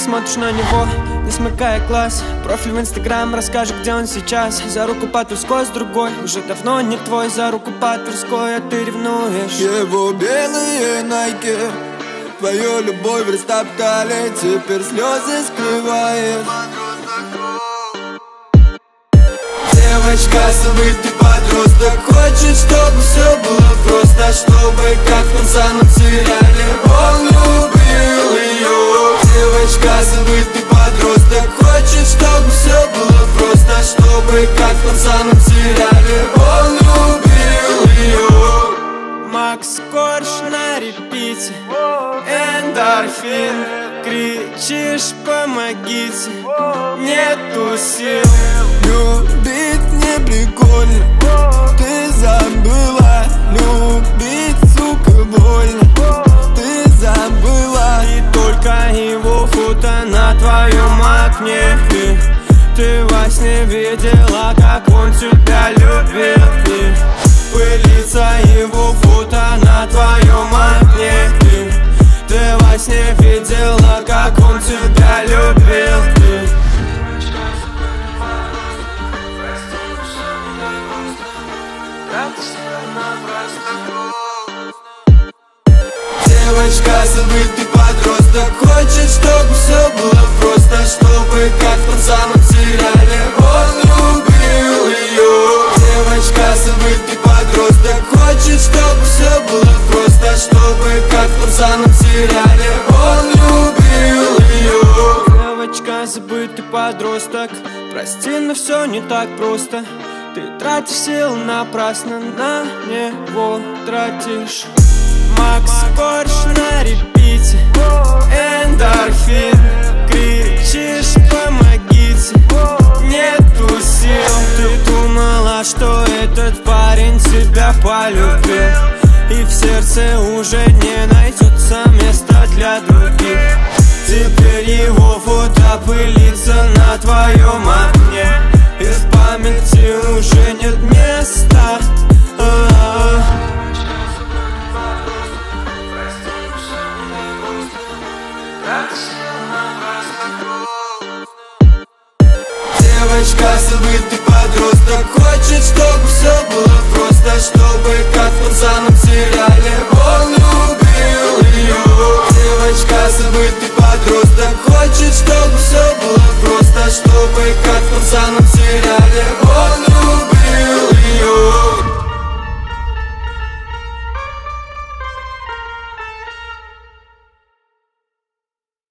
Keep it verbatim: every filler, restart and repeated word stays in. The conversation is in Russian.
смотришь на него, не смыкая глаз. Профиль в инстаграм, расскажет, где он сейчас. За руку по Тверской с другой, уже давно не твой. За руку по Тверской, а ты ревнуешь. Его белые найки, твою любовь растоптали, теперь слезы скрываешь. Девочка, забытый подросток, хочет, чтобы все было просто, чтобы как в том самом сериале он любил ее. Девочка, забытый подросток, хочет, чтобы все было просто, чтобы как в том самом сериале он любил ее. Макс Корж на репите, эндорфин. Кричишь, помогите, нету сил. Любить не прикольно, ты забыла. Любить, сука, больно, ты забыла. И только его фото на твоем окне. Ты, ты во сне видела, как он тебя любил. И пылится его фото на твоем окне. Ты, ты во сне видела, как он тебя любил. Ты. Девочка, забытый подросток, хочет, чтобы все было просто, чтобы как в том самом сериале он любил ее. Девочка, забытый подросток, хочет, чтобы все было просто, чтобы как в том самом сериале он любил ее. Девочка, забытый подросток, прости, но все не так просто. Ты тратишь силы напрасно, на него тратишь. Макс Корж на репите, эндорфин. Кричишь, помогите, нету сил. Ты думала, что этот парень тебя полюбил, и в сердце уже не найдется места для других. Теперь его фото пылится на твоем окне, и в памяти уже нет